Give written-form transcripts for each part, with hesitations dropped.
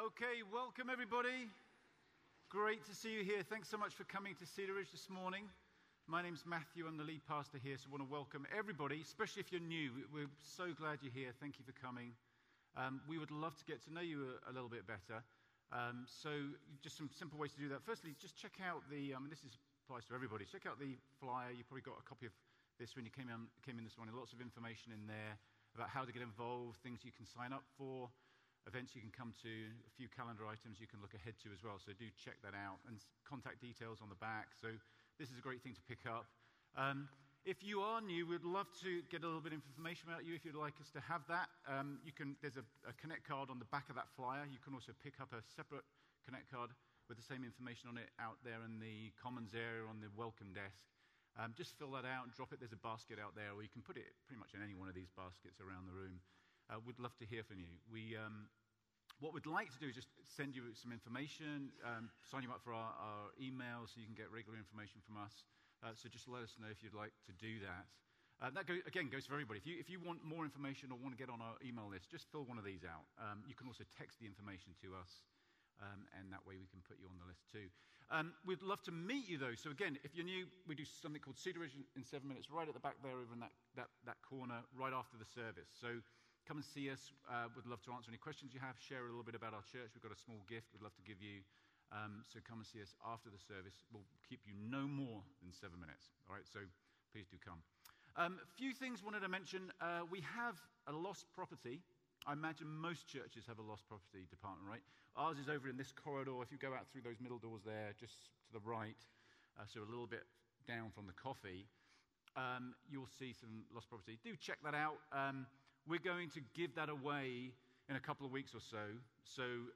Okay, welcome everybody. Great to see you here. Thanks so much for coming to Cedar Ridge this morning. My name's Matthew. I'm the lead pastor here, so I want to welcome everybody, especially if you're new. We're so glad you're here. Thank you for coming. We would love to get to know you a little bit better. So just some simple ways to do that. Firstly, just check out this applies to everybody. Check out the flyer. You probably got a copy of this when you came in this morning. Lots of information in there about how to get involved, things you can sign up for, events you can come to, a few calendar items you can look ahead to as well. So do check that out. And contact details on the back. So this is a great thing to pick up. If you are new, we'd love to get a little bit of information about you if you'd like us to have that. There's a Connect card on the back of that flyer. You can also pick up a separate Connect card with the same information on it out there in the Commons area on the welcome desk. Just fill that out and drop it. There's a basket out there, or you can put it pretty much in any one of these baskets around the room. We'd love to hear from you. What we'd like to do is just send you some information, sign you up for our email so you can get regular information from us. So just let us know if you'd like to do that. That goes for everybody. If you want more information or want to get on our email list, just fill one of these out. You can also text the information to us, and that way we can put you on the list too. We'd love to meet you though. So again, if you're new, we do something called Cedar Ridge in 7 minutes, right at the back there over in that corner, right after the service. So come and see us. We'd love to answer any questions you have, share a little bit about our church. We've got a small gift we'd love to give you. So come and see us after the service. We'll keep you no more than 7 minutes. All right, so please do come. A few things wanted to mention. We have a lost property. I imagine most churches have a lost property department, right? Ours is over in this corridor. If you go out through those middle doors there, just to the right, so a little bit down from the coffee, you'll see some lost property. Do check that out. We're going to give that away in a couple of weeks or so. So,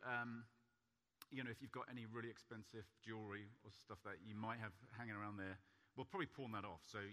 if you've got any really expensive jewelry or stuff that you might have hanging around there, we'll probably pawn that off. So,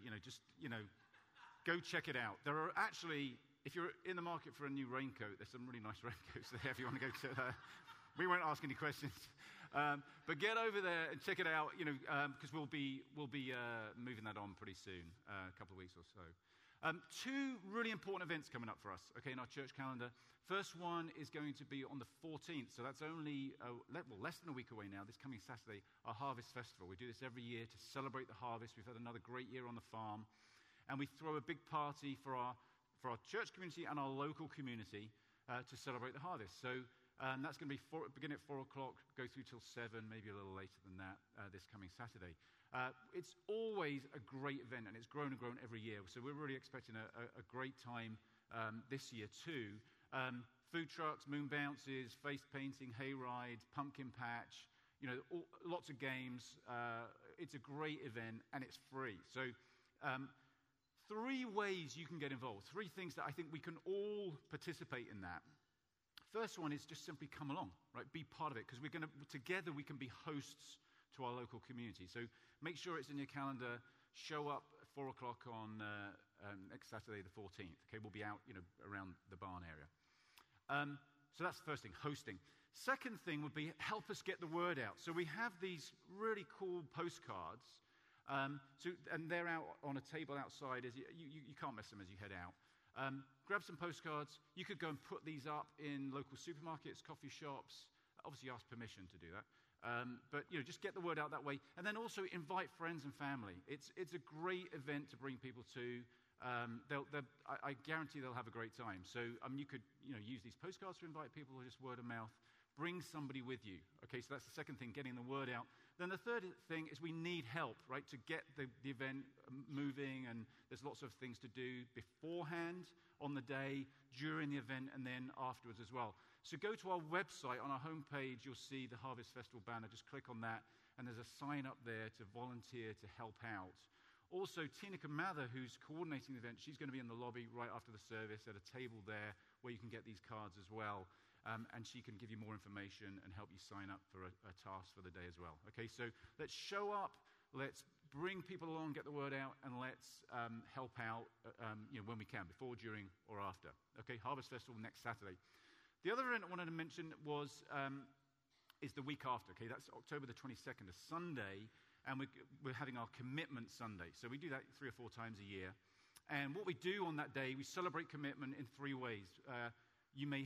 go check it out. There are actually, if you're in the market for a new raincoat, there's some really nice raincoats there if you want to go to we won't ask any questions. But get over there and check it out, because we'll be moving that on pretty soon, a couple of weeks or so. Two really important events coming up for us, in our church calendar. First one is going to be on the 14th, so that's only less than a week away now, this coming Saturday, our Harvest Festival. We do this every year to celebrate the harvest. We've had another great year on the farm, and we throw a big party for our church community and our local community to celebrate the harvest. So that's going to be begin at 4 o'clock, go through till 7, maybe a little later than that, this coming Saturday. It's always a great event, and it's grown and grown every year. So we're really expecting a great time this year too. Food trucks, moon bounces, face painting, hay rides, pumpkin patch, lots of games. It's a great event, and it's free. So 3 ways you can get involved, 3 things that I think we can all participate in that. First one is just simply come along, right? Be part of it, because together we can be hosts to our local community. So make sure it's in your calendar. Show up at 4 o'clock on next Saturday, the 14th. Okay, we'll be out, around the barn area. So that's the first thing, hosting. Second thing would be help us get the word out. So we have these really cool postcards. And they're out on a table outside. You can't miss them as you head out. Grab some postcards. You could go and put these up in local supermarkets, coffee shops. Obviously, ask permission to do that. But just get the word out that way. And then also invite friends and family. It's a great event to bring people to. I guarantee they'll have a great time. So you could use these postcards to invite people, or just word of mouth. Bring somebody with you. Okay, so that's the second thing, getting the word out. Then the third thing is we need help, right, to get the event moving, and there's lots of things to do beforehand, on the day, during the event, and then afterwards as well. So go to our website. On our homepage, you'll see the Harvest Festival banner. Just click on that, and there's a sign up there to volunteer to help out. Also, Tina Kamather, who's coordinating the event, she's going to be in the lobby right after the service at a table there where you can get these cards as well. And she can give you more information and help you sign up for a task for the day as well. Okay, so let's show up, let's bring people along, get the word out, and let's help out when we can, before, during, or after. Okay, Harvest Festival next Saturday. The other event I wanted to mention is the week after. Okay, that's October the 22nd, a Sunday, and we're having our Commitment Sunday. So we do that 3 or 4 times a year. And what we do on that day, we celebrate commitment in 3 ways. You may have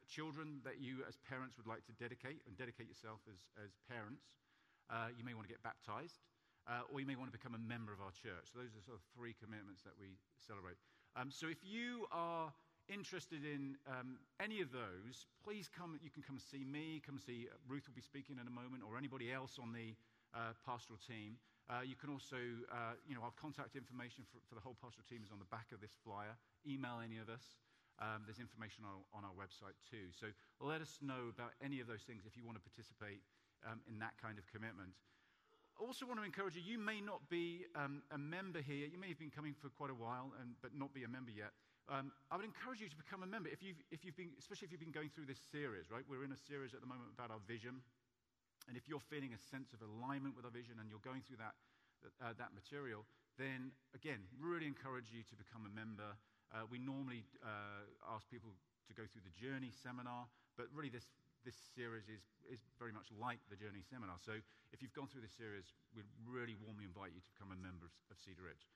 children that you as parents would like to dedicate yourself as parents, you may want to get baptized, or you may want to become a member of our church. So those are sort of 3 commitments that we celebrate. So if you are interested in any of those, please come. You can come and see me, come and see Ruth will be speaking in a moment, or anybody else on the pastoral team. You can also, our contact information for the whole pastoral team is on the back of this flyer. Email any of us. There's information on our website too. So let us know about any of those things if you want to participate in that kind of commitment. Also want to encourage you, you may not be a member here. You may have been coming for quite a while, but not be a member yet. I would encourage you to become a member if you've been, especially if you've been going through this series, right? We're in a series at the moment about our vision. And if you're feeling a sense of alignment with our vision and you're going through that material, then again, really encourage you to become a member. We normally ask people to go through the Journey seminar, but really this series is very much like the Journey seminar. So if you've gone through this series, we'd really warmly invite you to become a member of Cedar Ridge.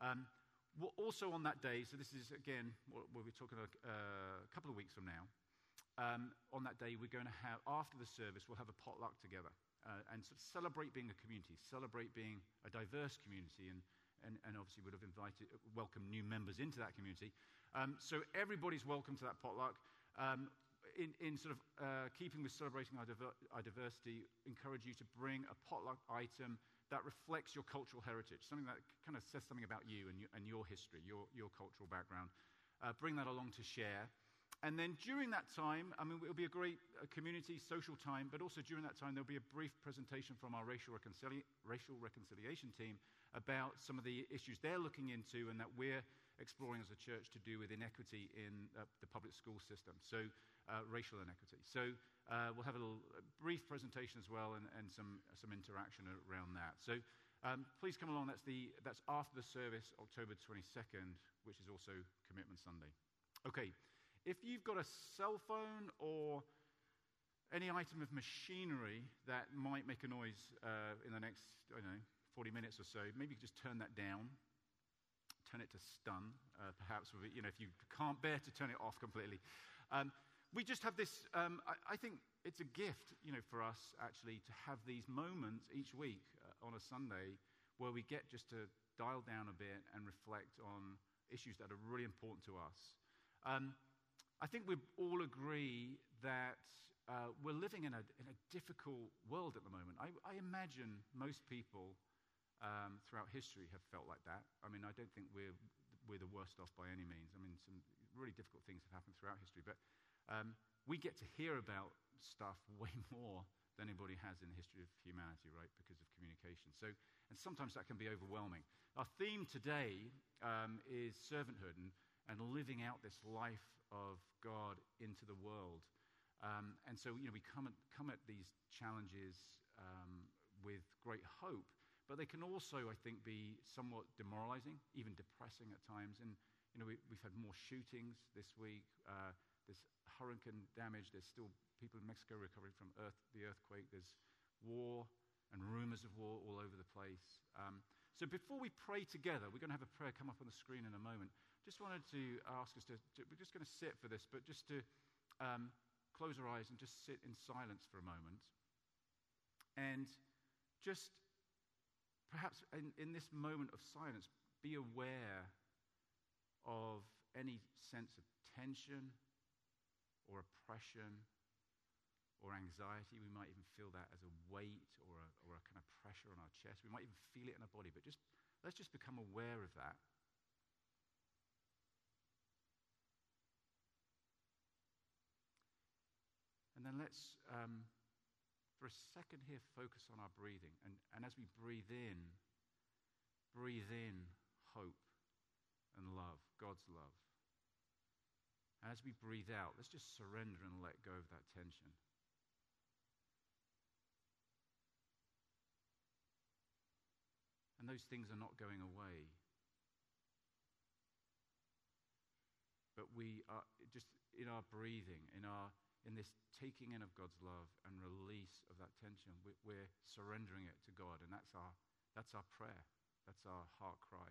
Also on that day, so this is again what we're talking about a couple of weeks from now. On that day, we're going to have, after the service, we'll have a potluck together and sort of celebrate being a community, celebrate being a diverse community, and obviously would have welcomed new members into that community. So everybody's welcome to that potluck. In sort of keeping with celebrating our diversity, encourage you to bring a potluck item that reflects your cultural heritage, something that kind of says something about you and your history, your cultural background. Bring that along to share. And then during that time, it'll be a great community, social time, but also during that time, there'll be a brief presentation from our racial reconciliation team about some of the issues they're looking into and that we're exploring as a church to do with inequity in the public school system, so racial inequity. So we'll have a brief presentation as well and some interaction around that. So please come along. That's after the service, October 22nd, which is also Commitment Sunday. Okay. If you've got a cell phone or any item of machinery that might make a noise in the next, 40 minutes or so, maybe you could just turn that down, turn it to stun, perhaps, if you can't bear to turn it off completely. We just have this, I think it's a gift, for us actually to have these moments each week on a Sunday where we get just to dial down a bit and reflect on issues that are really important to us. I think we all agree that we're living in a difficult world at the moment. I imagine most people throughout history have felt like that. I don't think we're the worst off by any means. Some really difficult things have happened throughout history, but we get to hear about stuff way more than anybody has in the history of humanity, right, because of communication. So, and sometimes that can be overwhelming. Our theme today is servanthood and living out this life of God into the world. And so, we come at these challenges with great hope, but they can also, I think, be somewhat demoralizing, even depressing at times. And, we've had more shootings this week. There's hurricane damage. There's still people in Mexico recovering from the earthquake. There's war and rumors of war all over the place. So before we pray together, we're going to have a prayer come up on the screen in a moment. Just wanted to ask us we're just going to sit for this, but just to close our eyes and just sit in silence for a moment. And just perhaps in this moment of silence, be aware of any sense of tension or oppression or anxiety. We might even feel that as a weight or a kind of pressure on our chest. We might even feel it in our body, but let's just become aware of that. And then let's, for a second here, focus on our breathing. And as we breathe in hope and love, God's love. And as we breathe out, let's just surrender and let go of that tension. And those things are not going away. But we are just in our breathing, in this taking in of God's love and release of that tension, we're surrendering it to God, and that's our prayer. That's our heart cry.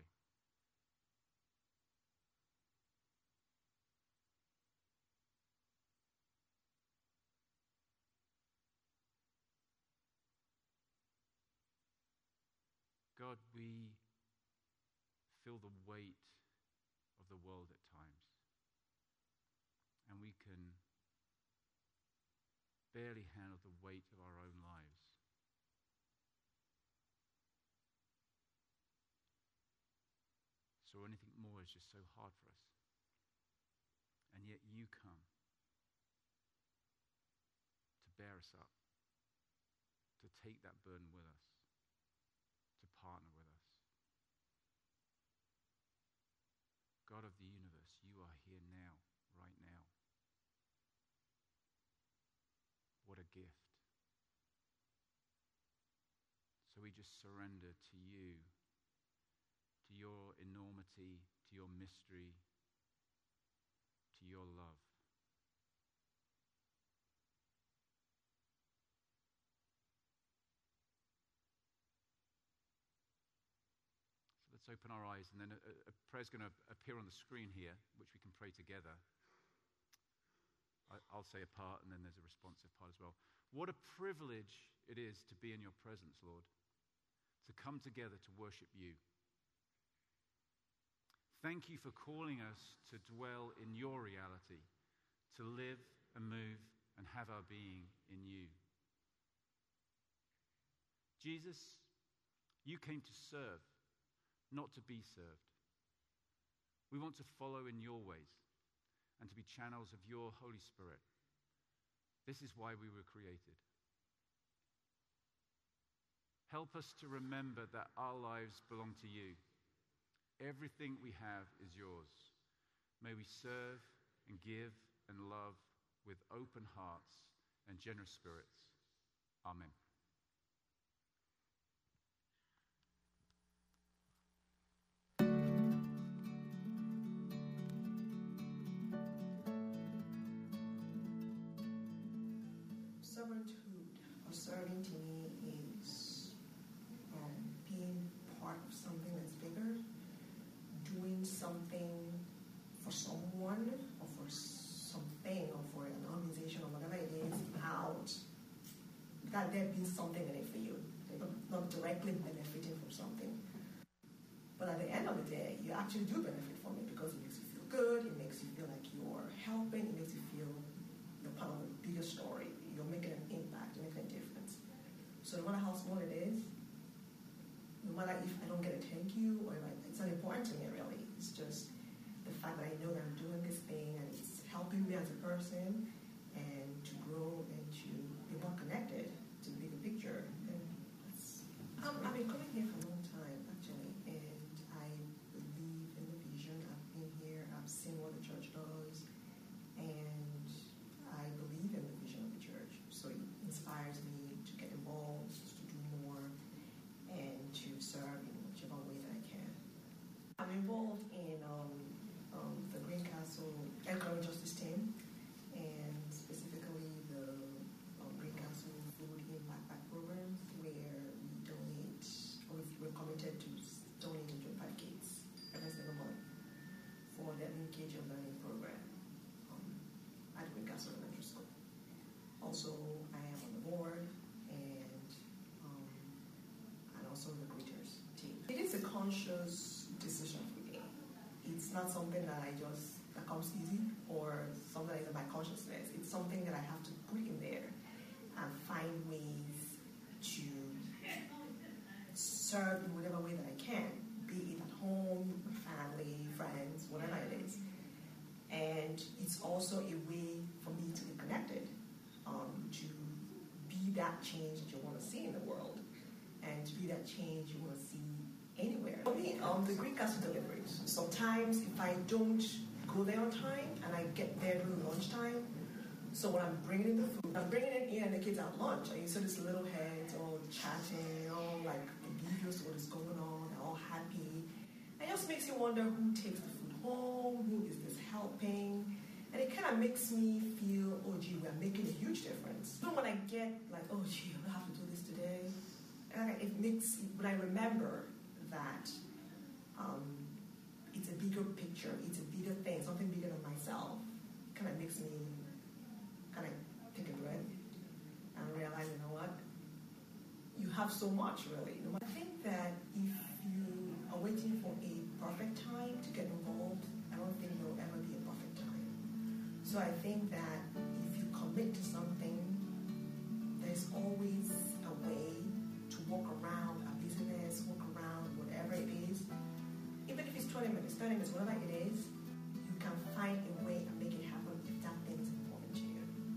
God, we feel the weight of the world at times. And we can barely handle the weight of our own lives. So anything more is just so hard for us. And yet you come to bear us up, to take that burden with us, to partner with us. God of the universe, you are here now, right now. What a gift. So we just surrender to you, to your enormity, to your mystery, to your love. So let's open our eyes, and then a prayer is going to appear on the screen here, which we can pray together. I'll say a part, and then there's a responsive part as well. What a privilege it is to be in your presence, Lord, to come together to worship you. Thank you for calling us to dwell in your reality, to live and move and have our being in you. Jesus, you came to serve, not to be served. We want to follow in your ways and to be channels of your Holy Spirit. This is why we were created. Help us to remember that our lives belong to you. Everything we have is yours. May we serve and give and love with open hearts and generous spirits. Amen. Servanthood or serving to me is being part of something that's bigger, doing something for someone or for something or for an organization or whatever it is out, that there being something in it for you. Not directly benefiting from something. But at the end of the day, you actually do benefit from it because it makes you feel good, it makes you feel like you're helping, it makes you feel you're part of a bigger story. You're making an impact, you're making a difference. So no matter how small it is, no matter if I don't get a thank you or if it's not important to me really, it's just the fact that I know that I'm doing this thing and it's helping me as a person and to grow and to be more connected to the bigger picture. And I've been coming here for a long time actually, and I believe in the vision. I've been here, I've seen what the church does, and I believe in the vision of the church. So it inspires me to get involved, to do more, and to serve in whichever way that I can. I'm involved in the Greencastle Economic Justice Team, and specifically the Greencastle Food in Backpack Program, where we donate, or we're committed to donating 25 kids every single month for the Linkage of Learning program at Greencastle Elementary School. Also, I am on the board and also the Greeters team. It is a conscious decision for me. It's not something that that comes easy or something that is in my consciousness. It's something that I have to put in there and find ways to serve in whatever way that I can, be it at home, with family, friends, whatever it is. And it's also a way for me to be connected, to be that change that you want to see in the world, and to be that change you want to see anywhere. For me, the Greencastle deliveries. Sometimes if I don't go there on time and I get there during lunchtime, so when I'm bringing in the food, I'm bringing it in and the kids at lunch, and you see these little heads all chatting, all like oblivious to what is going on, they're all happy. It just makes you wonder who takes the food home, who is this helping, and it kind of makes me feel, oh gee, we're making a huge difference. So when I get like, oh gee, I have to do this today, when I remember that it's a bigger picture, it's a bigger thing, something bigger than myself, it kind of makes me kind of take a breath and realize, you know what, you have so much really. I think that if So I think that if you commit to something, there's always a way to work around a business, work around whatever it is. Even if it's 20 minutes, 30 minutes, whatever it is, you can find a way and make it happen if that thing is important to you.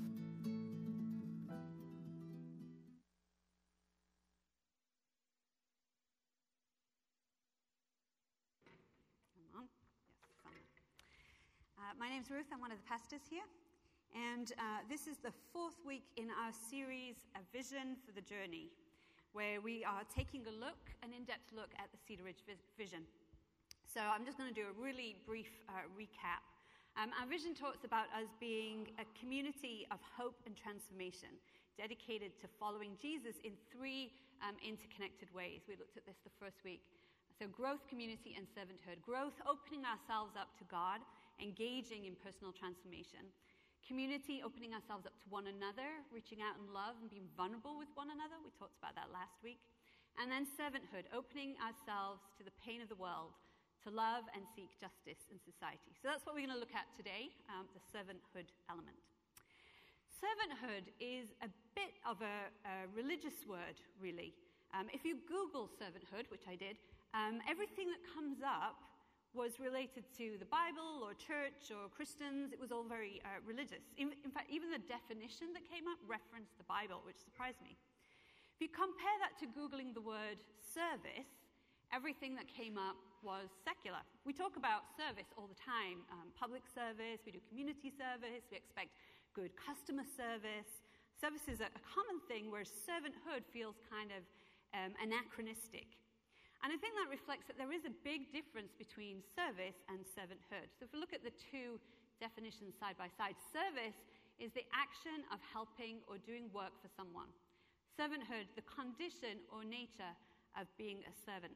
My name's Ruth. I'm one of the pastors here. And this is the fourth week in our series, A Vision for the Journey, where we are taking a look, an in-depth look at the Cedar Ridge vision. So I'm just going to do a really brief recap. Our vision talks about us being a community of hope and transformation, dedicated to following Jesus in three interconnected ways. We looked at this the first week. So growth, community, and servanthood. Growth, opening ourselves up to God, engaging in personal transformation. Community, opening ourselves up to one another, reaching out in love and being vulnerable with one another. We talked about that last week. And then servanthood, opening ourselves to the pain of the world, to love and seek justice in society. So that's what we're going to look at today, the servanthood element. Servanthood is a bit of a religious word, really. If you Google servanthood, which I did, everything that comes up was related to the Bible or church or Christians. It was all very religious. In fact, even the definition that came up referenced the Bible, which surprised me. If you compare that to Googling the word service, everything that came up was secular. We talk about service all the time. Public service, we do community service, we expect good customer service. Service is a common thing, whereas servanthood feels kind of anachronistic. And I think that reflects that there is a big difference between service and servanthood. So if we look at the two definitions side by side, service is the action of helping or doing work for someone. Servanthood, the condition or nature of being a servant.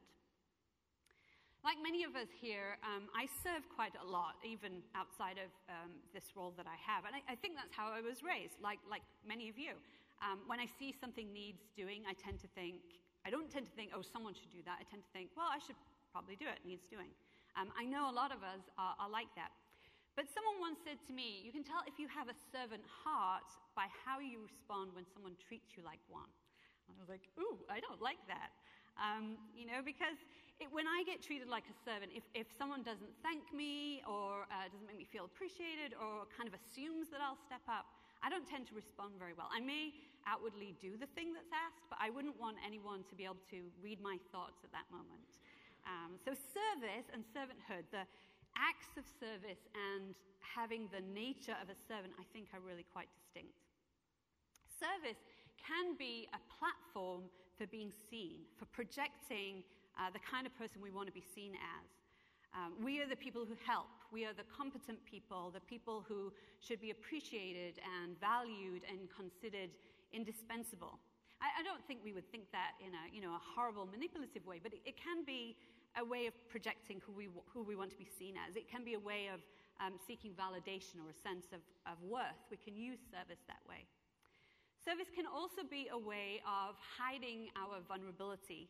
Like many of us here, I serve quite a lot, even outside of this role that I have. And I think that's how I was raised, like many of you. When I see something needs doing, I don't tend to think, oh, someone should do that. I tend to think, well, I should probably do it, needs doing. I know a lot of us are like that. But someone once said to me, you can tell if you have a servant heart by how you respond when someone treats you like one. And I was like, ooh, I don't like that. Because when I get treated like a servant, if someone doesn't thank me or doesn't make me feel appreciated or kind of assumes that I'll step up, I don't tend to respond very well. I may outwardly do the thing that's asked, but I wouldn't want anyone to be able to read my thoughts at that moment. So service and servanthood, the acts of service and having the nature of a servant, I think are really quite distinct. Service can be a platform for being seen, for projecting the kind of person we want to be seen as. We are the people who help. We are the competent people, the people who should be appreciated and valued and considered indispensable. I don't think we would think that in a horrible, manipulative way, but it can be a way of projecting who we want to be seen as. It can be a way of seeking validation or a sense of worth. We can use service that way. Service can also be a way of hiding our vulnerability.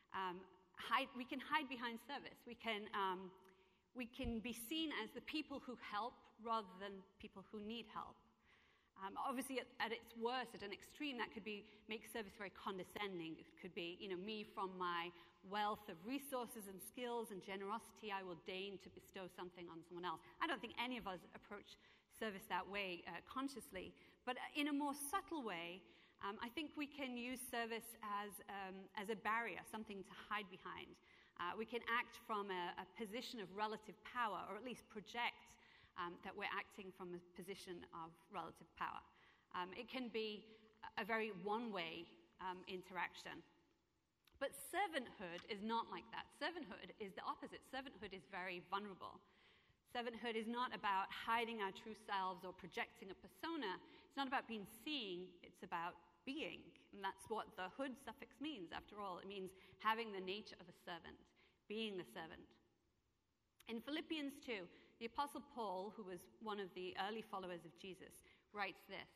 We can hide behind service. We can be seen as the people who help rather than people who need help. Obviously, at its worst, at an extreme, that could make service very condescending. It could be, me from my wealth of resources and skills and generosity, I will deign to bestow something on someone else. I don't think any of us approach service that way consciously. But in a more subtle way, I think we can use service as a barrier, something to hide behind. We can act from a position of relative power, or at least project that we're acting from a position of relative power. It can be a very one-way interaction. But servanthood is not like that. Servanthood is the opposite. Servanthood is very vulnerable. Servanthood is not about hiding our true selves or projecting a persona. It's not about being seen. It's about being. And that's what the hood suffix means, after all. It means having the nature of a servant, being a servant. In Philippians 2, the Apostle Paul, who was one of the early followers of Jesus, writes this: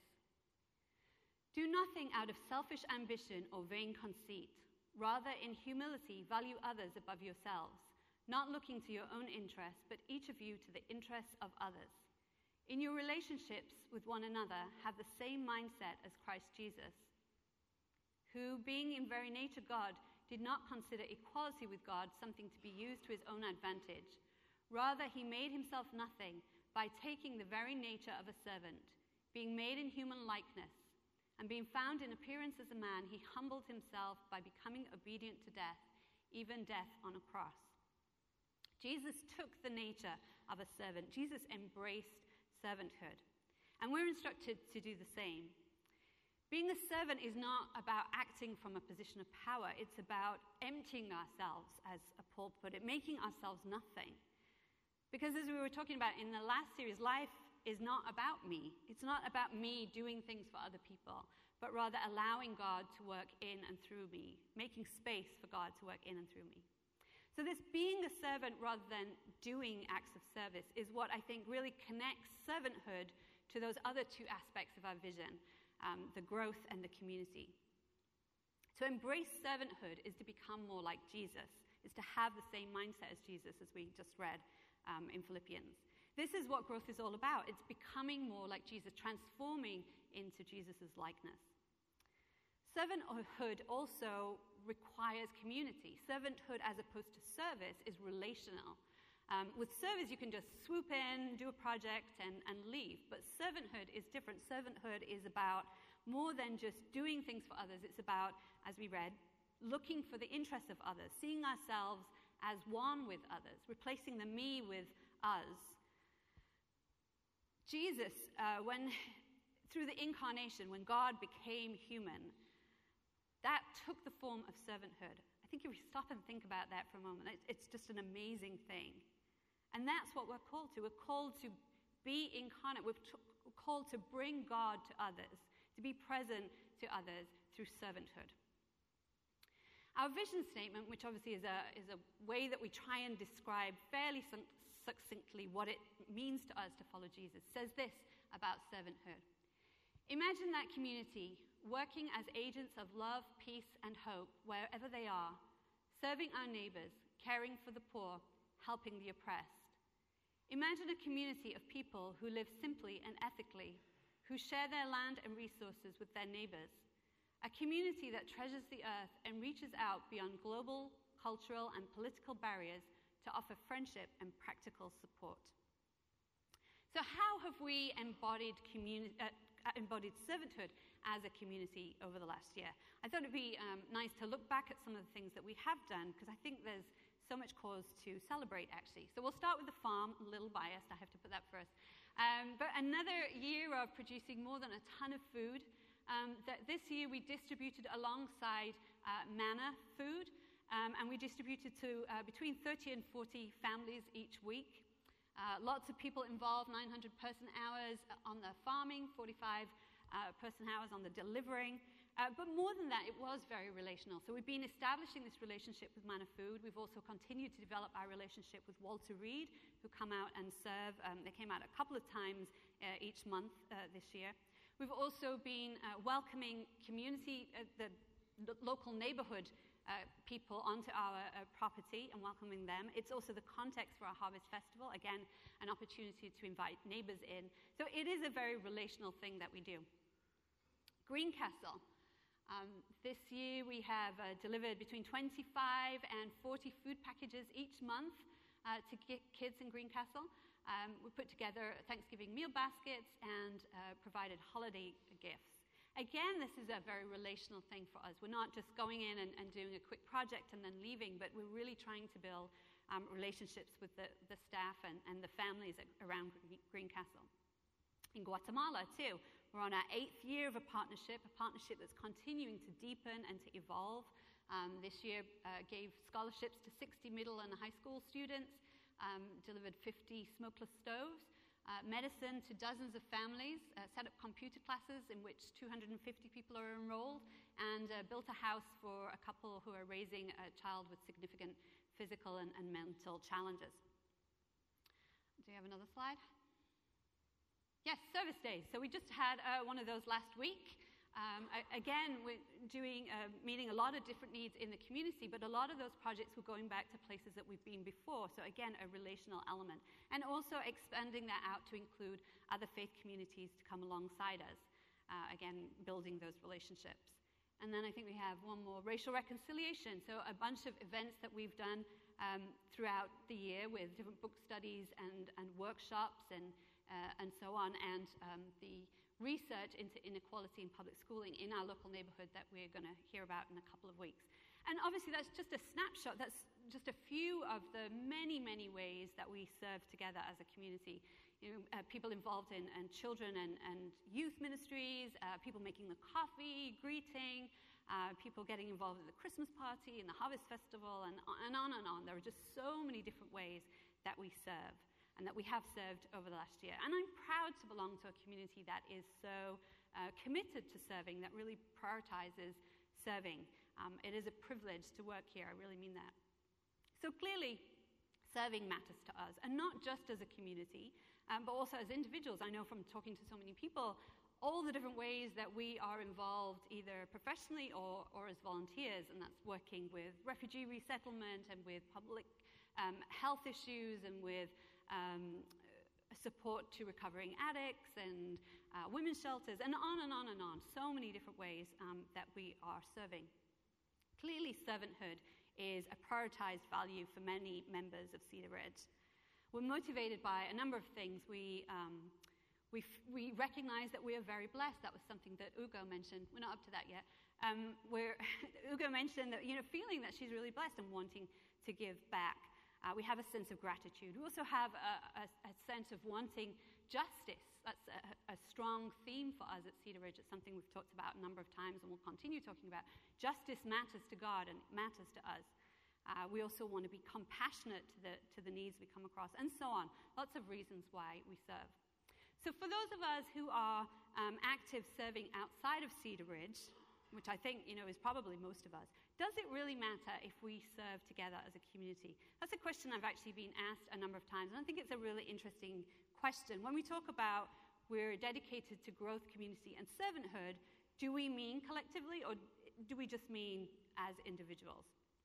"Do nothing out of selfish ambition or vain conceit. Rather, in humility, value others above yourselves, not looking to your own interests, but each of you to the interests of others. In your relationships with one another, have the same mindset as Christ Jesus, who, being in very nature God, did not consider equality with God something to be used to his own advantage. Rather, he made himself nothing by taking the very nature of a servant, being made in human likeness, and being found in appearance as a man, he humbled himself by becoming obedient to death, even death on a cross. Jesus took the nature of a servant. Jesus embraced servanthood. And we're instructed to do the same. Being a servant is not about acting from a position of power. It's about emptying ourselves, as Paul put it, making ourselves nothing. Because as we were talking about in the last series, life is not about me. It's not about me doing things for other people, but rather allowing God to work in and through me, making space for God to work in and through me. So this being a servant rather than doing acts of service is what I think really connects servanthood to those other two aspects of our vision, the growth and the community. To embrace servanthood is to become more like Jesus, is to have the same mindset as Jesus, as we just read in Philippians. This is what growth is all about. It's becoming more like Jesus, transforming into Jesus' likeness. Servanthood also requires community. Servanthood, as opposed to service, is relational. With service, you can just swoop in, do a project, and leave. But servanthood is different. Servanthood is about more than just doing things for others. It's about, as we read, looking for the interests of others, seeing ourselves as one with others, replacing the me with us. Jesus, through the incarnation, when God became human, that took the form of servanthood. I think if we stop and think about that for a moment, it's just an amazing thing. And that's what we're called to. We're called to be incarnate. We're called to bring God to others, to be present to others through servanthood. Our vision statement, which obviously is a way that we try and describe fairly succinctly what it means to us to follow Jesus, says this about servanthood. Imagine that community working as agents of love, peace, and hope wherever they are, serving our neighbors, caring for the poor, helping the oppressed. Imagine a community of people who live simply and ethically, who share their land and resources with their neighbors. A community that treasures the earth and reaches out beyond global, cultural, and political barriers to offer friendship and practical support. So how have we embodied servanthood as a community over the last year? I thought it'd be nice to look back at some of the things that we have done, because I think there's so much cause to celebrate, actually. So we'll start with the farm. A little biased, I have to put that first. But another year of producing more than a ton of food. This year we distributed alongside Manna food, and we distributed to between 30 and 40 families each week. Lots of people involved, 900 person hours on the farming, 45 person hours on the delivering. But more than that, it was very relational. So we've been establishing this relationship with Manna Food. We've also continued to develop our relationship with Walter Reed, who come out and serve. They came out a couple of times each month this year. We've also been welcoming community, the local neighborhood people onto our property and welcoming them. It's also the context for our Harvest Festival. Again, an opportunity to invite neighbors in. So it is a very relational thing that we do. Greencastle. This year we have delivered between 25 and 40 food packages each month to kids in Greencastle. We put together Thanksgiving meal baskets and provided holiday gifts. Again, this is a very relational thing for us. We're not just going in and doing a quick project and then leaving, but we're really trying to build relationships with the staff and the families around Greencastle. In Guatemala, too, we're on our 8th year of a partnership that's continuing to deepen and to evolve. This year gave scholarships to 60 middle and high school students, delivered 50 smokeless stoves, medicine to dozens of families, set up computer classes in which 250 people are enrolled, and built a house for a couple who are raising a child with significant physical and mental challenges. Do you have another slide? Yes, service days. So we just had one of those last week. Again, we're meeting a lot of different needs in the community, but a lot of those projects were going back to places that we've been before. So again, a relational element. And also expanding that out to include other faith communities to come alongside us. Again, building those relationships. And then I think we have one more, racial reconciliation. So a bunch of events that we've done throughout the year with different book studies and workshops and so on, and the research into inequality in public schooling in our local neighborhood that we're going to hear about in a couple of weeks. And obviously that's just a snapshot. That's just a few of the many, many ways that we serve together as a community. People involved in children and youth ministries, people making the coffee, greeting, people getting involved in the Christmas party and the Harvest Festival, and on and on. There are just so many different ways that we serve and that we have served over the last year. And I'm proud to belong to a community that is so committed to serving, that really prioritizes serving. It is a privilege to work here. I really mean that. So clearly, serving matters to us, and not just as a community, but also as individuals. I know from talking to so many people, all the different ways that we are involved either professionally or as volunteers, and that's working with refugee resettlement and with public health issues and with support to recovering addicts and women's shelters, and on and on and on. So many different ways that we are serving. Clearly, servanthood is a prioritized value for many members of Cedar Ridge. We're motivated by a number of things. We recognize that we are very blessed. That was something that Ugo mentioned. We're not up to that yet. Ugo mentioned that, feeling that she's really blessed and wanting to give back. We have a sense of gratitude. We also have a sense of wanting justice. That's a strong theme for us at Cedar Ridge. It's something we've talked about a number of times and we'll continue talking about. Justice matters to God and it matters to us. We also want to be compassionate to the needs we come across, and so on. Lots of reasons why we serve. So for those of us who are active serving outside of Cedar Ridge, which I think, is probably most of us, does it really matter if we serve together as a community? That's a question I've actually been asked a number of times, and I think it's a really interesting question. When we talk about we're dedicated to growth, community, and servanthood, do we mean collectively, or do we just mean as individuals?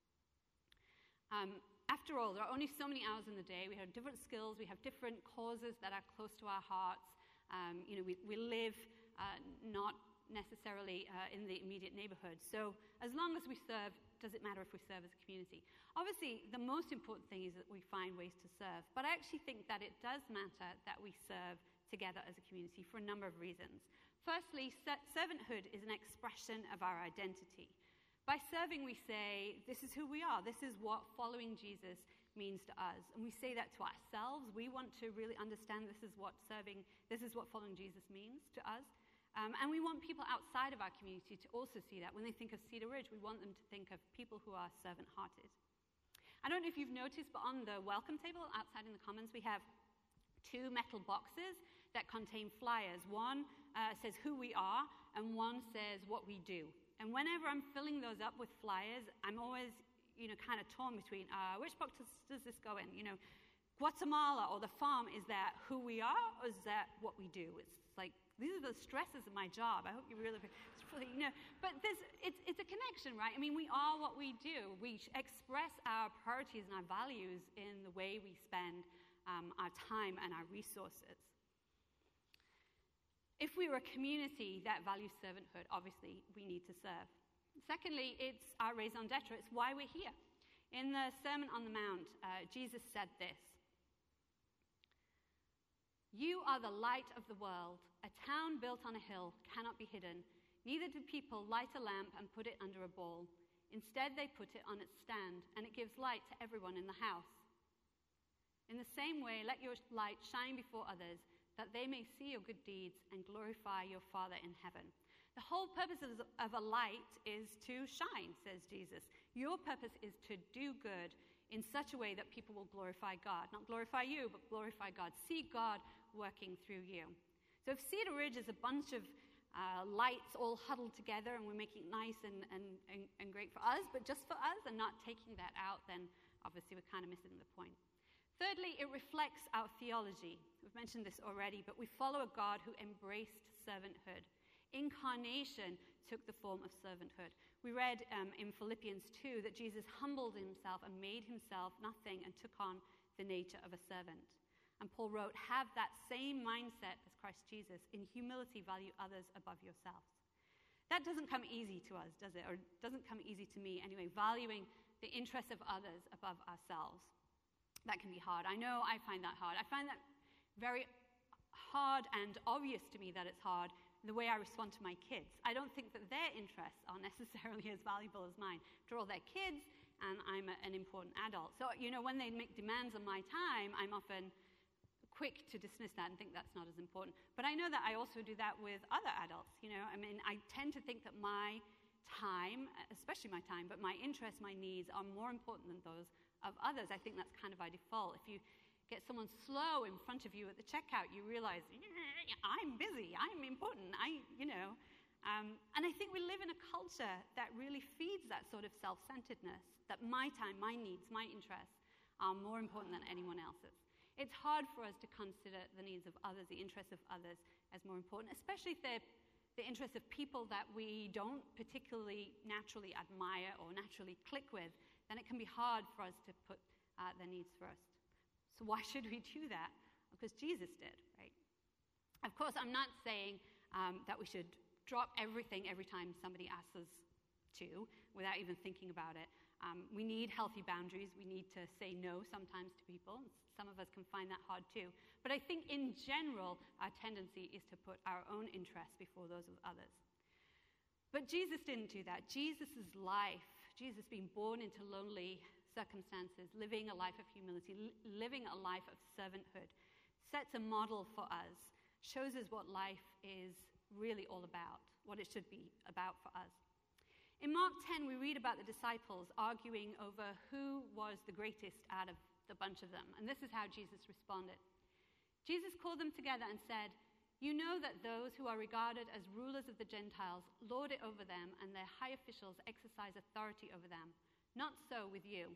After all, there are only so many hours in the day. We have different skills. We have different causes that are close to our hearts. We live not necessarily in the immediate neighborhood. So as long as we serve, does it matter if we serve as a community? Obviously, the most important thing is that we find ways to serve. But I actually think that it does matter that we serve together as a community for a number of reasons. Firstly, servanthood is an expression of our identity. By serving, we say, this is who we are. This is what following Jesus means to us. And we say that to ourselves. We want to really understand this is what following Jesus means to us. And we want people outside of our community to also see that. When they think of Cedar Ridge, we want them to think of people who are servant-hearted. I don't know if you've noticed, but on the welcome table outside in the Commons, we have 2 metal boxes that contain flyers. One says who we are, and one says what we do. And whenever I'm filling those up with flyers, I'm always, kind of torn between which box does this go in? Guatemala or the farm, is that who we are, or is that what we do? It's like, these are the stresses of my job. I hope you really, but it's a connection, right? I mean, we are what we do. We express our priorities and our values in the way we spend our time and our resources. If we were a community that values servanthood, obviously we need to serve. Secondly, it's our raison d'etre. It's why we're here. In the Sermon on the Mount, Jesus said this: "You are the light of the world. A town built on a hill cannot be hidden. Neither do people light a lamp and put it under a bowl. Instead, they put it on its stand, and it gives light to everyone in the house. In the same way, let your light shine before others, that they may see your good deeds and glorify your Father in heaven." The whole purpose of a light is to shine, says Jesus. Your purpose is to do good in such a way that people will glorify God. Not glorify you, but glorify God. See God working through you. So if Cedar Ridge is a bunch of lights all huddled together and we're making it nice and great for us, but just for us and not taking that out, then obviously we're kind of missing the point. Thirdly, it reflects our theology. We've mentioned this already, but we follow a God who embraced servanthood. Incarnation took the form of servanthood. We read in Philippians 2 that Jesus humbled himself and made himself nothing and took on the nature of a servant. And Paul wrote, have that same mindset as Christ Jesus. In humility, value others above yourselves. That doesn't come easy to us, does it? Or it doesn't come easy to me anyway, valuing the interests of others above ourselves. That can be hard. I know I find that hard. I find that very hard and obvious to me that it's hard the way I respond to my kids. I don't think that their interests are necessarily as valuable as mine. After all, they're kids, and I'm an important adult. So, when they make demands on my time, I'm often quick to dismiss that and think that's not as important. But I know that I also do that with other adults, I tend to think that my time, especially my time, but my interests, my needs are more important than those of others. I think that's kind of by default. If you get someone slow in front of you at the checkout, you realize, I'm busy, I'm important, and I think we live in a culture that really feeds that sort of self-centeredness, that my time, my needs, my interests are more important than anyone else's. It's hard for us to consider the needs of others, the interests of others, as more important, especially if they're the interests of people that we don't particularly naturally admire or naturally click with. Then it can be hard for us to put their needs first. So why should we do that? Because Jesus did, right? Of course, I'm not saying that we should drop everything every time somebody asks us to, without even thinking about it. We need healthy boundaries. We need to say no sometimes to people. Some of us can find that hard too. But I think in general, our tendency is to put our own interests before those of others. But Jesus didn't do that. Jesus' life, Jesus being born into lonely circumstances, living a life of humility, living a life of servanthood, sets a model for us, shows us what life is really all about, what it should be about for us. In Mark 10, we read about the disciples arguing over who was the greatest out of the bunch of them. And this is how Jesus responded. Jesus called them together and said, "You know that those who are regarded as rulers of the Gentiles lord it over them, and their high officials exercise authority over them. Not so with you.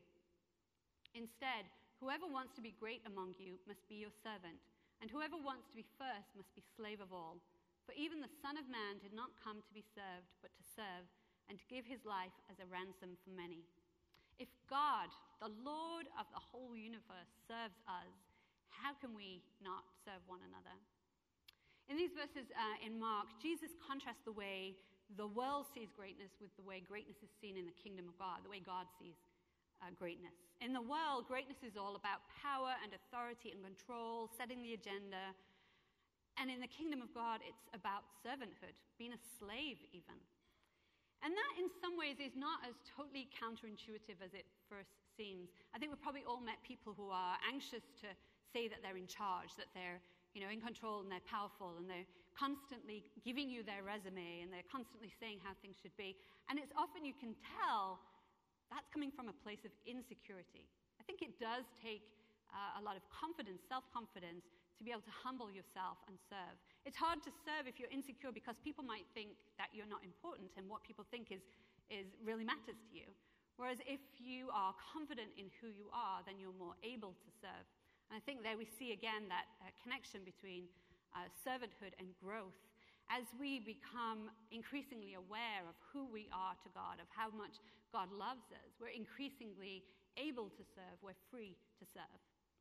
Instead, whoever wants to be great among you must be your servant, and whoever wants to be first must be slave of all. For even the Son of Man did not come to be served, but to serve, and to give his life as a ransom for many." If God, the Lord of the whole universe, serves us, how can we not serve one another? In these verses in Mark, Jesus contrasts the way the world sees greatness with the way greatness is seen in the kingdom of God, the way God sees greatness. In the world, greatness is all about power and authority and control, setting the agenda. And in the kingdom of God, it's about servanthood, being a slave even. And that, in some ways, is not as totally counterintuitive as it first seems. I think we've probably all met people who are anxious to say that they're in charge, that they're in control and they're powerful, and they're constantly giving you their resume, and they're constantly saying how things should be. And it's often you can tell that's coming from a place of insecurity. I think it does take a lot of confidence, self-confidence, to be able to humble yourself and serve. It's hard to serve if you're insecure because people might think that you're not important, and what people think is really matters to you. Whereas if you are confident in who you are, then you're more able to serve. And I think there we see again that connection between servanthood and growth. As we become increasingly aware of who we are to God, of how much God loves us, we're increasingly able to serve, we're free to serve.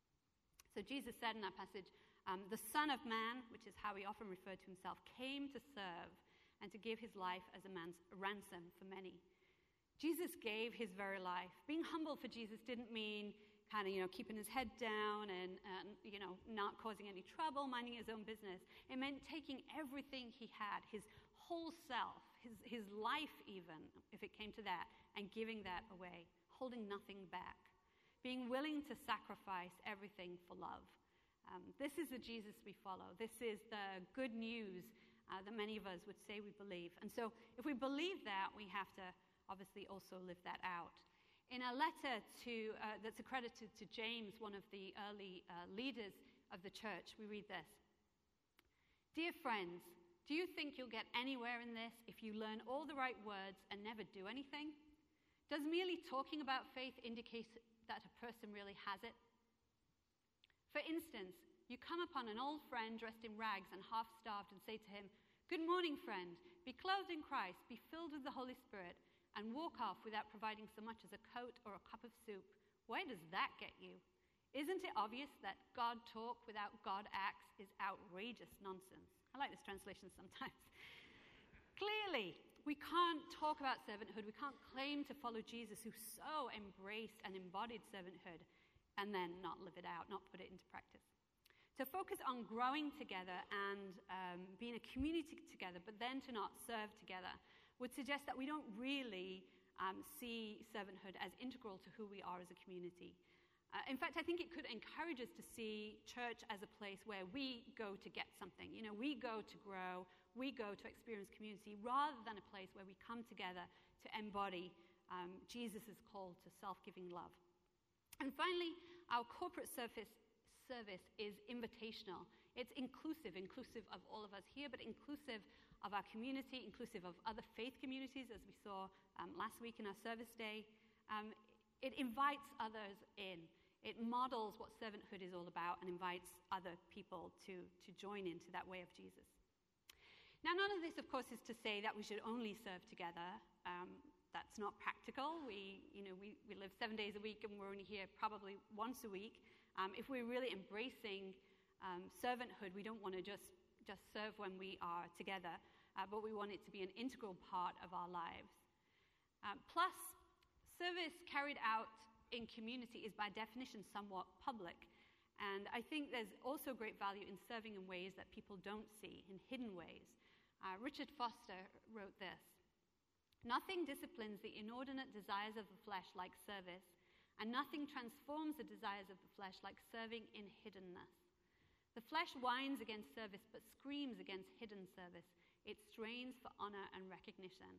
So Jesus said in that passage, the Son of Man, which is how he often referred to himself, came to serve and to give his life as a man's ransom for many. Jesus gave his very life. Being humble for Jesus didn't mean kind of, keeping his head down and not causing any trouble, minding his own business. It meant taking everything he had, his whole self, his life even, if it came to that, and giving that away, holding nothing back, being willing to sacrifice everything for love. This is the Jesus we follow. This is the good news that many of us would say we believe. And so if we believe that, we have to obviously also live that out. In a letter that's accredited to James, one of the early leaders of the church, we read this. "Dear friends, do you think you'll get anywhere in this if you learn all the right words and never do anything? Does merely talking about faith indicate that a person really has it? For instance, you come upon an old friend dressed in rags and half-starved and say to him, Good morning, friend. Be clothed in Christ, be filled with the Holy Spirit, and walk off without providing so much as a coat or a cup of soup. Where does that get you? Isn't it obvious that God talk without God acts is outrageous nonsense? I like this translation sometimes. Clearly, we can't talk about servanthood. We can't claim to follow Jesus, who so embraced and embodied servanthood, and then not live it out, not put it into practice. To focus on growing together and being a community together, but then to not serve together, would suggest that we don't really see servanthood as integral to who we are as a community. In fact, I think it could encourage us to see church as a place where we go to get something. You know, we go to grow, we go to experience community, rather than a place where we come together to embody Jesus' call to self-giving love. And finally, our corporate service is invitational. It's inclusive of all of us here, but inclusive of our community, inclusive of other faith communities, as we saw last week in our service day. It invites others in. It models what servanthood is all about and invites other people to join into that way of Jesus. Now, none of this, of course, is to say that we should only serve together. That's not practical. We live 7 days a week and we're only here probably once a week. If we're really embracing servanthood, we don't want to just serve when we are together, but we want it to be an integral part of our lives. Plus, service carried out in community is by definition somewhat public, and I think there's also great value in serving in ways that people don't see, in hidden ways. Richard Foster wrote this: "Nothing disciplines the inordinate desires of the flesh like service, and nothing transforms the desires of the flesh like serving in hiddenness. The flesh whines against service, but screams against hidden service. It strains for honor and recognition."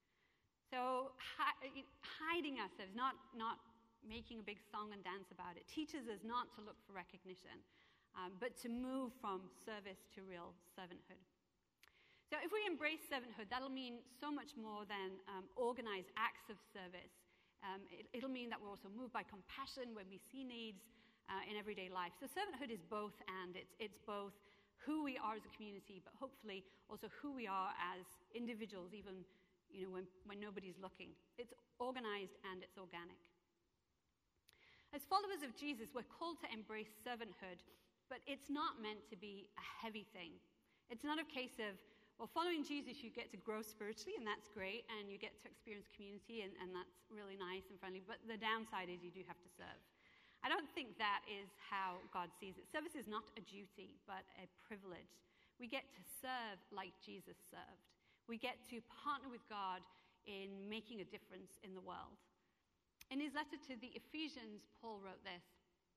So hiding ourselves, not making a big song and dance about it, teaches us not to look for recognition, but to move from service to real servanthood. So if we embrace servanthood, that'll mean so much more than organized acts of service. It'll mean that we're also moved by compassion when we see needs in everyday life. So servanthood is both and. It's both who we are as a community, but hopefully also who we are as individuals, even when nobody's looking. It's organized and it's organic. As followers of Jesus, we're called to embrace servanthood, but it's not meant to be a heavy thing. It's not a case of, well, following Jesus, you get to grow spiritually, and that's great, and you get to experience community, and that's really nice and friendly, but the downside is you do have to serve. I don't think that is how God sees it. Service is not a duty, but a privilege. We get to serve like Jesus served. We get to partner with God in making a difference in the world. In his letter to the Ephesians, Paul wrote this: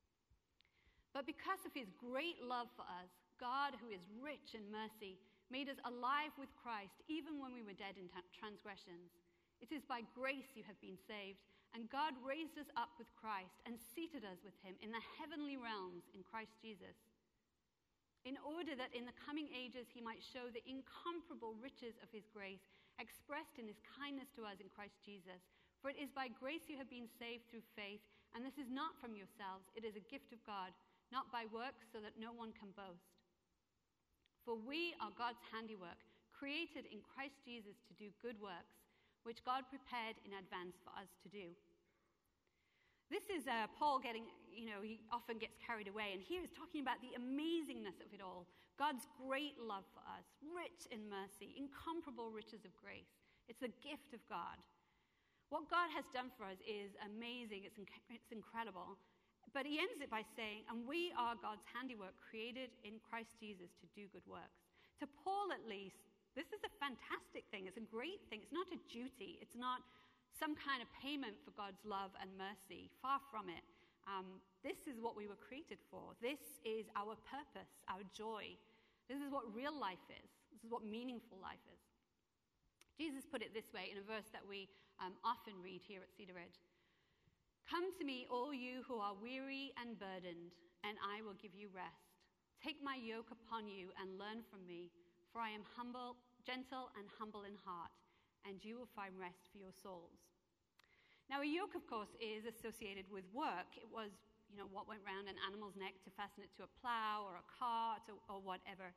"But because of his great love for us, God, who is rich in mercy, made us alive with Christ even when we were dead in transgressions. It is by grace you have been saved, and God raised us up with Christ and seated us with him in the heavenly realms in Christ Jesus, in order that in the coming ages he might show the incomparable riches of his grace expressed in his kindness to us in Christ Jesus. For it is by grace you have been saved through faith, and this is not from yourselves, it is a gift of God, not by works, so that no one can boast. For we are God's handiwork, created in Christ Jesus to do good works, which God prepared in advance for us to do." This is Paul getting, he often gets carried away, and here he's talking about the amazingness of it all. God's great love for us, rich in mercy, incomparable riches of grace. It's a gift of God. What God has done for us is amazing, it's incredible. But he ends it by saying, and we are God's handiwork, created in Christ Jesus to do good works. To Paul, at least, this is a fantastic thing. It's a great thing. It's not a duty. It's not some kind of payment for God's love and mercy. Far from it. This is what we were created for. This is our purpose, our joy. This is what real life is. This is what meaningful life is. Jesus put it this way in a verse that we often read here at Cedar Ridge. "Come to me, all you who are weary and burdened, and I will give you rest. Take my yoke upon you and learn from me, for I am gentle and humble in heart, and you will find rest for your souls." Now, a yoke, of course, is associated with work. It was, what went round an animal's neck to fasten it to a plow or a cart or whatever.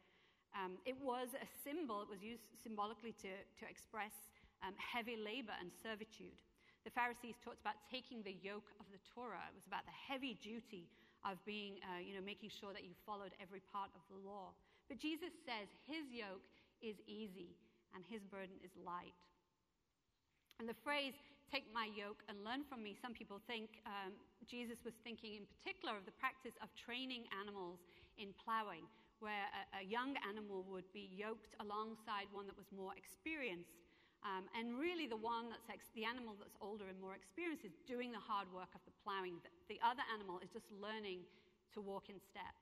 It was a symbol. It was used symbolically to express heavy labor and servitude. The Pharisees talked about taking the yoke of the Torah. It was about the heavy duty of being, making sure that you followed every part of the law. But Jesus says his yoke is easy and his burden is light. And the phrase, take my yoke and learn from me, some people think Jesus was thinking in particular of the practice of training animals in plowing, where a young animal would be yoked alongside one that was more experienced. And really the animal that's older and more experienced is doing the hard work of the plowing. The other animal is just learning to walk in step.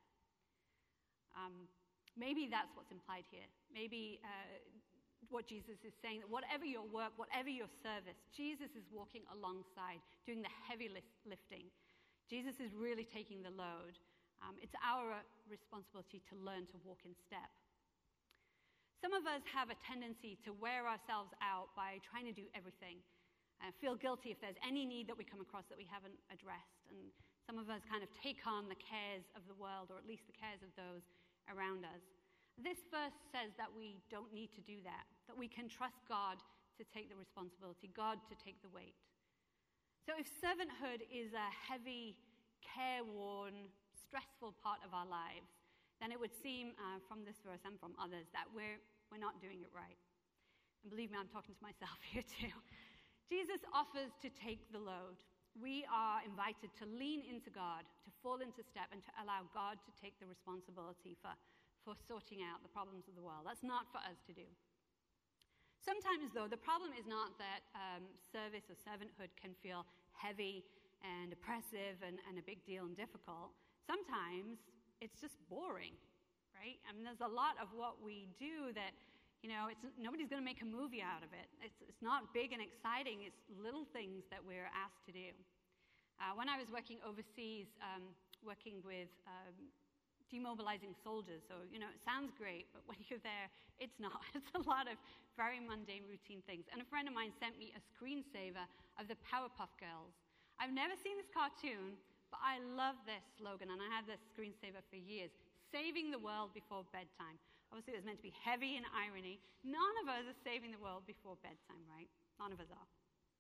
Maybe that's what's implied here. Maybe what Jesus is saying, that whatever your work, whatever your service, Jesus is walking alongside, doing the heavy lifting. Jesus is really taking the load. It's our responsibility to learn to walk in step. Some of us have a tendency to wear ourselves out by trying to do everything and feel guilty if there's any need that we come across that we haven't addressed. And some of us kind of take on the cares of the world, or at least the cares of those around us. This verse says that we don't need to do that we can trust God to take the responsibility, God to take the weight. So if servanthood is a heavy, careworn, stressful part of our lives, then it would seem from this verse and from others that we're not doing it right. And believe me, I'm talking to myself here too. Jesus offers to take the load. We are invited to lean into God, to fall into step, and to allow God to take the responsibility for sorting out the problems of the world. That's not for us to do. Sometimes, though, the problem is not that service or servanthood can feel heavy and oppressive and a big deal and difficult. Sometimes it's just boring, right? I mean, there's a lot of what we do that, nobody's going to make a movie out of it. It's not big and exciting. It's little things that we're asked to do. When I was working overseas, working with demobilizing soldiers, so, it sounds great, but when you're there, it's not. It's a lot of very mundane, routine things. And a friend of mine sent me a screensaver of the Powerpuff Girls. I've never seen this cartoon, but I love this slogan, and I had this screensaver for years. Saving the world before bedtime. Obviously, it was meant to be heavy in irony. None of us are saving the world before bedtime, right? None of us are.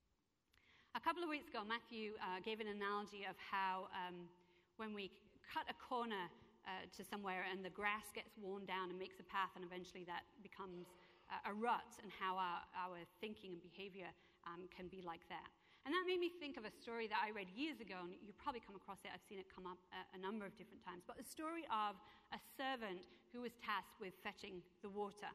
A couple of weeks ago, Matthew gave an analogy of how when we cut a corner to somewhere and the grass gets worn down and makes a path, and eventually that becomes a rut, and how our thinking and behavior can be like that. And that made me think of a story that I read years ago, and you've probably come across it. I've seen it come up a number of different times. But the story of a servant who was tasked with fetching the water.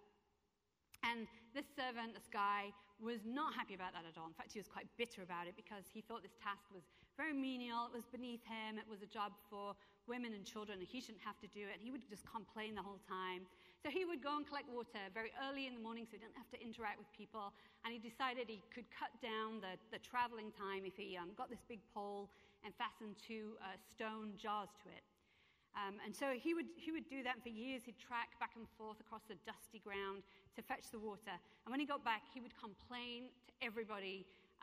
And this servant, this guy, was not happy about that at all. In fact, he was quite bitter about it because he thought this task was very menial. It was beneath him. It was a job for women and children, and he shouldn't have to do it. He would just complain the whole time. So he would go and collect water very early in the morning so he didn't have to interact with people. And he decided he could cut down the traveling time if he got this big pole and fastened two stone jars to it. And so he would do that for years. He'd track back and forth across the dusty ground to fetch the water. And when he got back, he would complain to everybody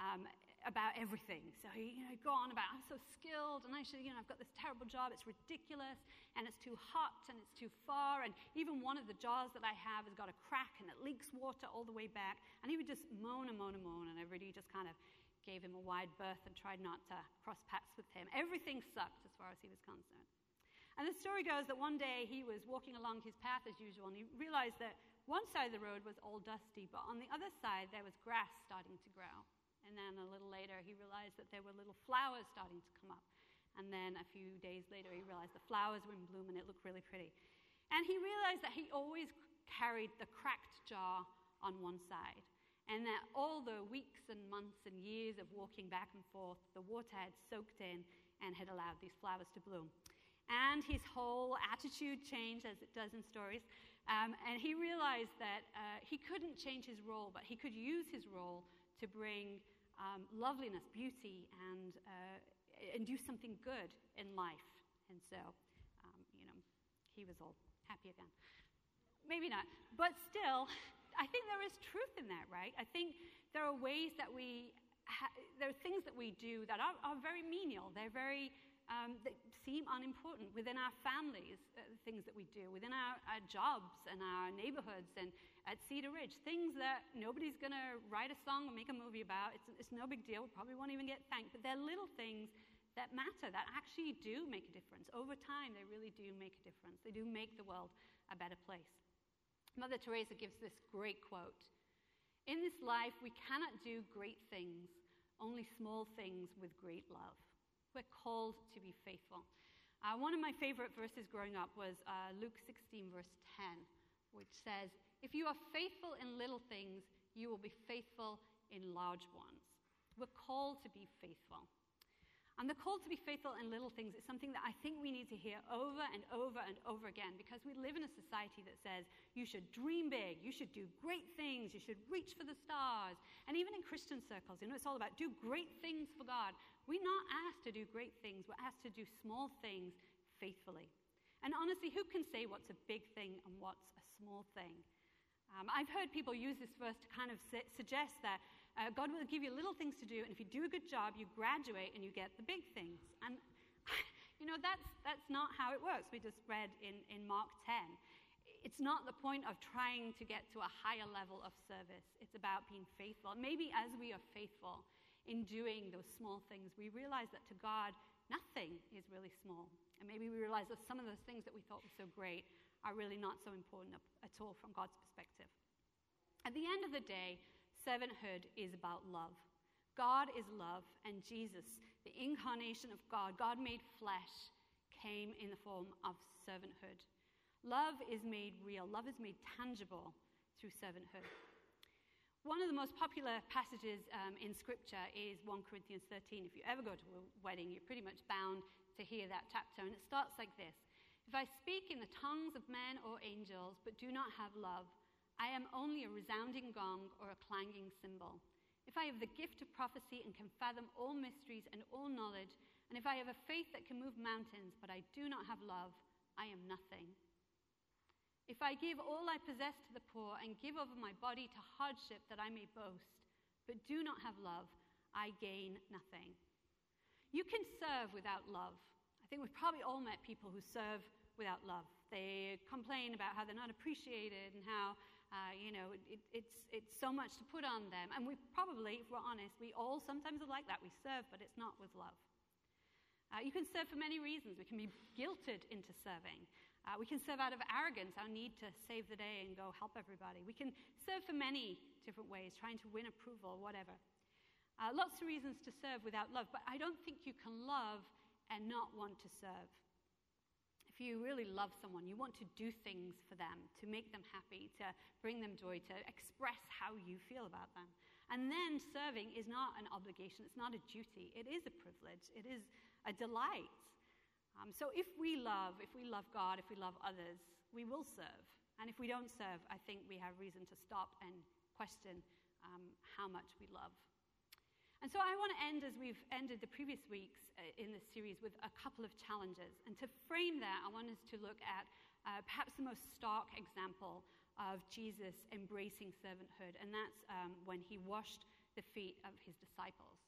about everything. So he'd go on about, I'm so skilled, and I've got this terrible job. It's ridiculous, and it's too hot, and it's too far, and even one of the jars that I have has got a crack, and it leaks water all the way back. And he would just moan and moan and moan, and everybody just kind of gave him a wide berth and tried not to cross paths with him. Everything sucked as far as he was concerned. And the story goes that one day he was walking along his path as usual, and he realized that one side of the road was all dusty, but on the other side there was grass starting to grow. And then a little later he realized that there were little flowers starting to come up. And then a few days later he realized the flowers were in bloom and it looked really pretty. And he realized that he always carried the cracked jar on one side, and that all the weeks and months and years of walking back and forth, the water had soaked in and had allowed these flowers to bloom. And his whole attitude changed, as it does in stories. And he realized that he couldn't change his role, but he could use his role to bring loveliness, beauty, and do something good in life. And so, he was all happy again. Maybe not. But still, I think there is truth in that, right? I think there are ways that there are things that we do that are very menial. They're very that seem unimportant within our families, things that we do, within our jobs and our neighborhoods and at Cedar Ridge, things that nobody's going to write a song or make a movie about. It's no big deal. We probably won't even get thanked, but they're little things that matter, that actually do make a difference. Over time, they really do make a difference. They do make the world a better place. Mother Teresa gives this great quote. In this life, we cannot do great things, only small things with great love. We're called to be faithful. One of my favorite verses growing up was Luke 16, verse 10, which says, if you are faithful in little things, you will be faithful in large ones. We're called to be faithful. And the call to be faithful in little things is something that I think we need to hear over and over and over again, because we live in a society that says you should dream big, you should do great things, you should reach for the stars. And even in Christian circles, it's all about do great things for God. We're not asked to do great things. We're asked to do small things faithfully. And honestly, who can say what's a big thing and what's a small thing? I've heard people use this verse to kind of suggest that God will give you little things to do, and if you do a good job, you graduate and you get the big things. And, that's not how it works. We just read in Mark 10. It's not the point of trying to get to a higher level of service. It's about being faithful. Maybe as we are faithful in doing those small things, we realize that to God, nothing is really small. And maybe we realize that some of those things that we thought were so great are really not so important at all from God's perspective. At the end of the day, servanthood is about love. God is love, and Jesus, the incarnation of God, God made flesh, came in the form of servanthood. Love is made real. Love is made tangible through servanthood. One of the most popular passages in Scripture is 1 Corinthians 13. If you ever go to a wedding, you're pretty much bound to hear that chapter, and it starts like this. If I speak in the tongues of men or angels, but do not have love, I am only a resounding gong or a clanging cymbal. If I have the gift of prophecy and can fathom all mysteries and all knowledge, and if I have a faith that can move mountains, but I do not have love, I am nothing. If I give all I possess to the poor and give over my body to hardship that I may boast, but do not have love, I gain nothing. You can serve without love. I think we've probably all met people who serve without love. They complain about how they're not appreciated and how, it's so much to put on them. And we probably, if we're honest, we all sometimes are like that. We serve, but it's not with love. You can serve for many reasons. We can be guilted into serving. We can serve out of arrogance, our need to save the day and go help everybody. We can serve for many different ways, trying to win approval, whatever. Lots of reasons to serve without love, but I don't think you can love and not want to serve. If you really love someone, you want to do things for them, to make them happy, to bring them joy, to express how you feel about them. And then serving is not an obligation, it's not a duty, it is a privilege, it is a delight. So if we love God, if we love others, we will serve. And if we don't serve, I think we have reason to stop and question how much we love. And so I want to end, as we've ended the previous weeks in this series, with a couple of challenges. And to frame that, I want us to look at perhaps the most stark example of Jesus embracing servanthood, and that's when he washed the feet of his disciples.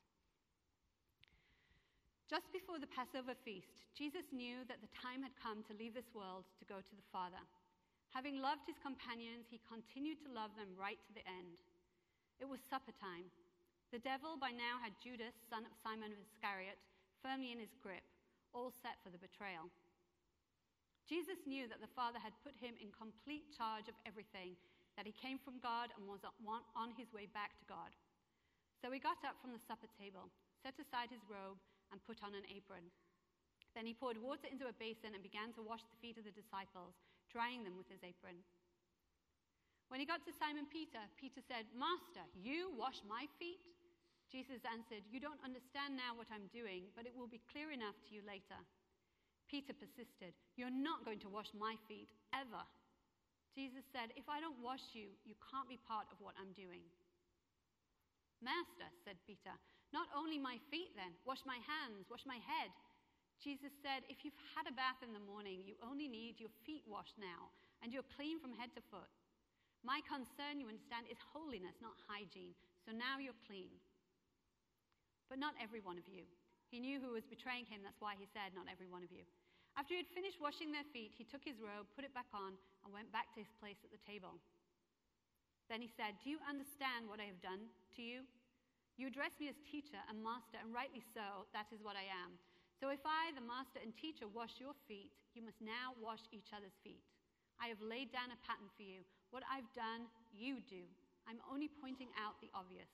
Just before the Passover feast, Jesus knew that the time had come to leave this world to go to the Father. Having loved his companions, he continued to love them right to the end. It was supper time. The devil by now had Judas, son of Simon of Iscariot, firmly in his grip, all set for the betrayal. Jesus knew that the Father had put him in complete charge of everything, that he came from God and was on his way back to God. So he got up from the supper table, set aside his robe, and put on an apron. Then he poured water into a basin and began to wash the feet of the disciples, drying them with his apron. When he got to Simon Peter, Peter said, "Master, you wash my feet?" Jesus answered, "You don't understand now what I'm doing, but it will be clear enough to you later." Peter persisted, "You're not going to wash my feet, ever." Jesus said, "If I don't wash you, you can't be part of what I'm doing." "Master," said Peter, "not only my feet then, wash my hands, wash my head." Jesus said, "If you've had a bath in the morning, you only need your feet washed now, and you're clean from head to foot. My concern, you understand, is holiness, not hygiene, so now you're clean. But not every one of you. He knew who was betraying him. That's why he said, not every one of you. After he had finished washing their feet, he took his robe, put it back on, and went back to his place at the table. Then he said, "Do you understand what I have done to you? You address me as teacher and master, and rightly so, that is what I am. So if I, the master and teacher, wash your feet, you must now wash each other's feet. I have laid down a pattern for you. What I've done, you do. I'm only pointing out the obvious.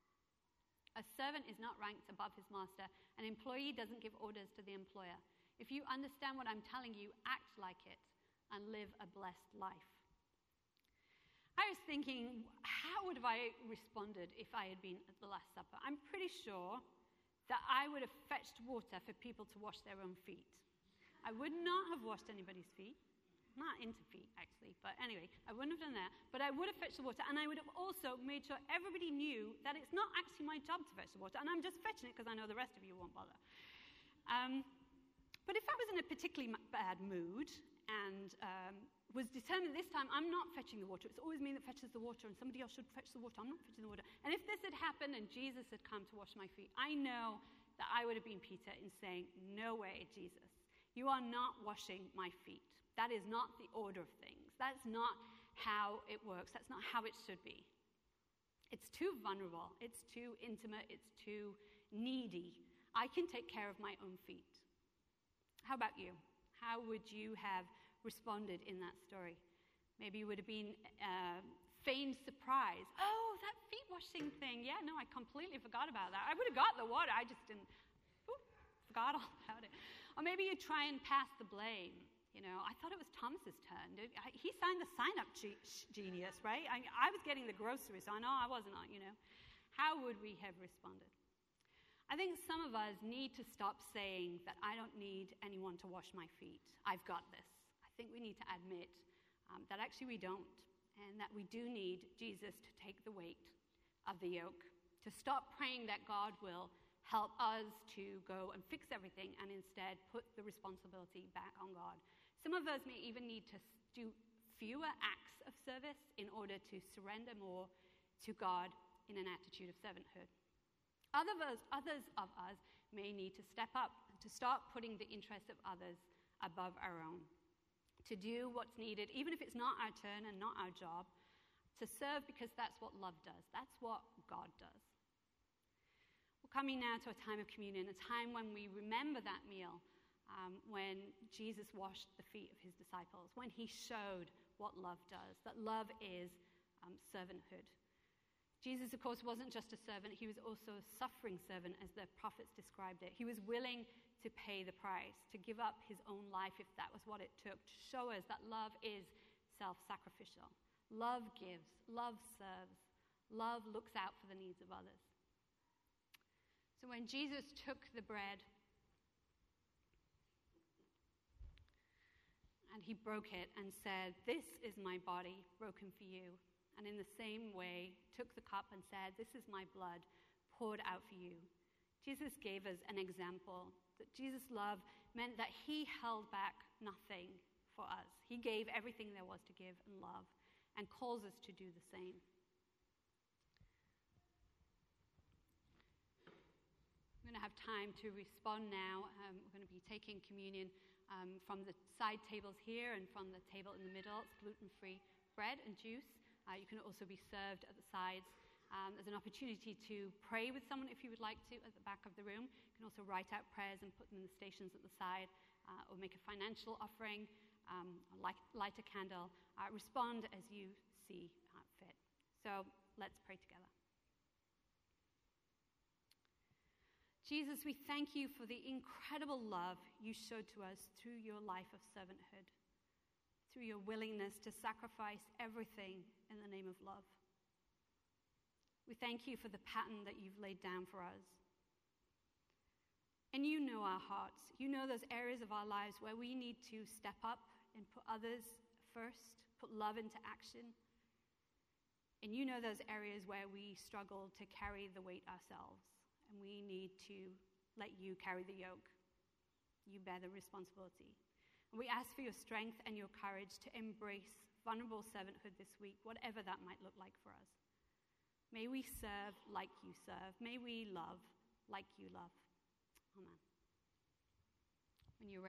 A servant is not ranked above his master. An employee doesn't give orders to the employer. If you understand what I'm telling you, act like it and live a blessed life." I was thinking, how would have I responded if I had been at the Last Supper? I'm pretty sure that I would have fetched water for people to wash their own feet. I would not have washed anybody's feet. I'm not into feet, actually, but anyway, I wouldn't have done that. But I would have fetched the water, and I would have also made sure everybody knew that it's not actually my job to fetch the water, and I'm just fetching it because I know the rest of you won't bother. But if I was in a particularly bad mood and was determined this time, I'm not fetching the water. It's always me that fetches the water, and somebody else should fetch the water. I'm not fetching the water. And if this had happened and Jesus had come to wash my feet, I know that I would have been Peter in saying, "No way, Jesus. You are not washing my feet. That is not the order of things. That's not how it works. That's not how it should be. It's too vulnerable. It's too intimate. It's too needy. I can take care of my own feet." How about you? How would you have responded in that story? Maybe you would have been feigned surprise. "Oh, that feet washing thing. Yeah, no, I completely forgot about that. I would have got the water. I just forgot all about it." Or maybe you try and pass the blame. You know, I thought it was Thomas's turn. He signed the sign-up genius, right? I was getting the groceries, so I know I wasn't on, you know. How would we have responded? I think some of us need to stop saying that I don't need anyone to wash my feet. I've got this. I think we need to admit that actually we don't, and that we do need Jesus to take the weight of the yoke, to stop praying that God will help us to go and fix everything and instead put the responsibility back on God. Some of us may even need to do fewer acts of service in order to surrender more to God in an attitude of servanthood. Others of us may need to step up and to start putting the interests of others above our own, to do what's needed, even if it's not our turn and not our job, to serve because that's what love does. That's what God does. We're coming now to a time of communion, a time when we remember that meal, when Jesus washed the feet of his disciples, when he showed what love does, that love is servanthood. Jesus, of course, wasn't just a servant. He was also a suffering servant, as the prophets described it. He was willing to pay the price, to give up his own life if that was what it took, to show us that love is self-sacrificial. Love gives, love serves, love looks out for the needs of others. So when Jesus took the bread and he broke it and said, "This is my body broken for you," and in the same way took the cup and said, "This is my blood poured out for you," Jesus gave us an example that Jesus' love meant that he held back nothing for us. He gave everything there was to give in love and calls us to do the same. We're going to have time to respond now. We're going to be taking communion from the side tables here and from the table in the middle. It's gluten-free bread and juice. You can also be served at the sides. There's an opportunity to pray with someone if you would like to at the back of the room. You can also write out prayers and put them in the stations at the side, or make a financial offering, light a candle. Respond as you see fit. So let's pray together. Jesus, we thank you for the incredible love you showed to us through your life of servanthood, through your willingness to sacrifice everything in the name of love. We thank you for the pattern that you've laid down for us. And you know our hearts. You know those areas of our lives where we need to step up and put others first, put love into action. And you know those areas where we struggle to carry the weight ourselves. And we need to let you carry the yoke. You bear the responsibility. And we ask for your strength and your courage to embrace vulnerable servanthood this week, whatever that might look like for us. May we serve like you serve. May we love like you love. Amen. When you're ready.